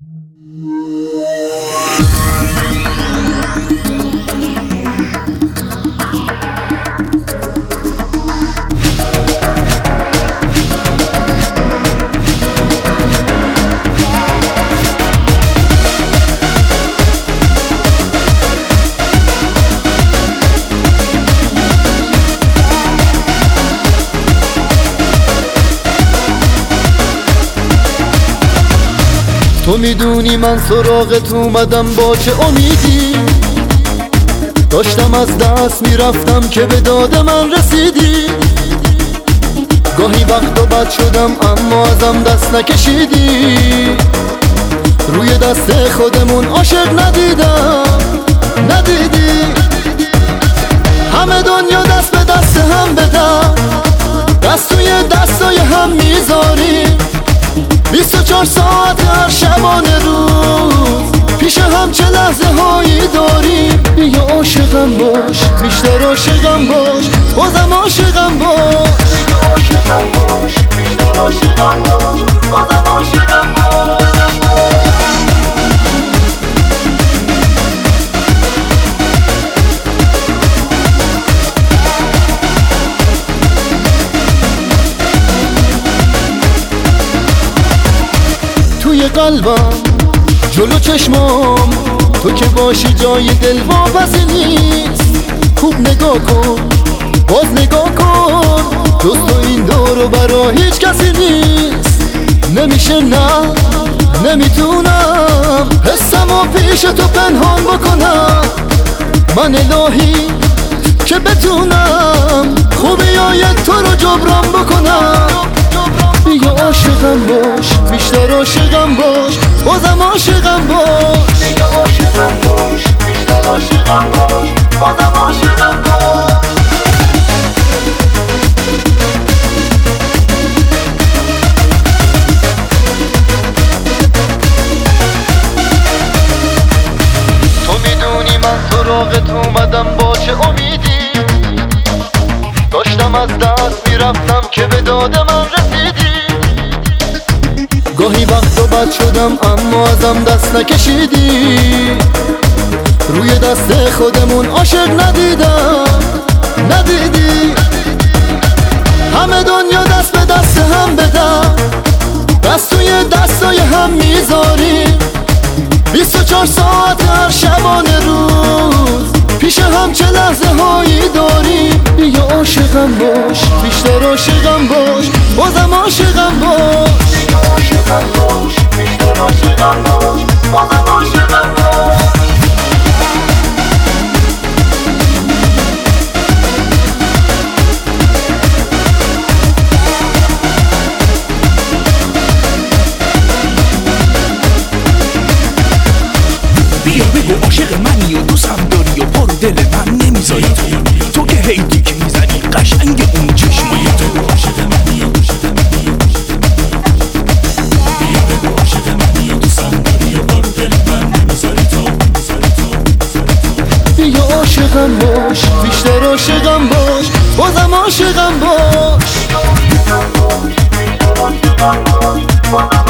تو میدونی من سراغت اومدم با چه امیدی، داشتم از دست میرفتم که به داد من رسیدی. گاهی وقتا بد شدم اما ازم دست نکشیدی، روی دست خودمون عاشق ندیدی. همه دنیا دست به دست هم بدن، دست توی دستای هم میذاریم، 24 ساعت هر شبانه روز پیش هم چه لحظه هایی داریم. یا عاشقم باش، بیشتر عاشقم باش، بازم عاشقم باش. یا عاشقم باش، بیشتر عاشقم باش، بازم عاشقم باش. توی قلبم جلو چشمام تو که باشی جای دل واپسی نیست. خوب نگاه کن، باز نگاه کن، دوست و این دورو برا هیچ کسی نیست. نمیشه نه، نمیتونم حسمو پیش تو پنهان بکنم. من الهی که بتونم خوبیای تو رو جبران بکنم. یا عاشقم باش، بیشتر عاشقم باش، بازم عاشقم باش. یا عاشقم باش، بیشتر عاشقم باش، بازم عاشقم باش. تو میدونی من سراغت اومدم با چه امیدی، داشتم از دست میرفتم که به داد من رسیدی. گاهی وقتا بد شدم اما ازم دست نکشیدی، روی دست خودمون عاشق ندیدی. همه دنیا دست به دست هم بدن، دست توی دستای هم میذاریم، 24 ساعت هر شبانه روز پیش هم چه لحظه هایی داریم. یا عاشقم باش، بیشتر عاشقم باش، بازم عاشقم باش. یا عاشقم باش، بیشتر عاشقم باش، بازم عاشقم باش. بیا بگو عاشق منی و دوستم داری و پر دل من نمیذاری تو که هی دیگه میزنی قشنگ اون چشمای تو. عاشق منی و بیا بگو عاشق منی و دوستم داری و پر دل من نمیذاری تو. یا عاشقم باش، بیشتر عاشقم باش، بازم عاشقم باش.